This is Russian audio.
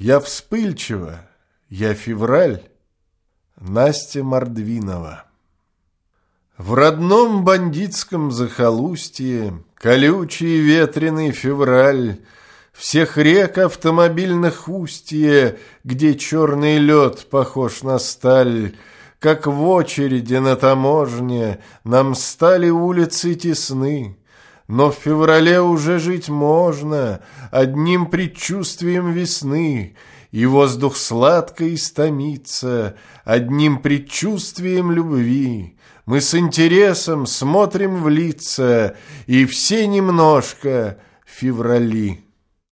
Я вспыльчива, я февраль. Настя Мордвинова. В родном бандитском захолустье колючий ветреный февраль, всех рек автомобильных устье, где черный лед похож на сталь, как в очереди на таможне нам стали улицы тесны. Но в феврале уже жить можно одним предчувствием весны, и воздух сладко истомится одним предчувствием любви. Мы с интересом смотрим в лица, и все немножко феврали.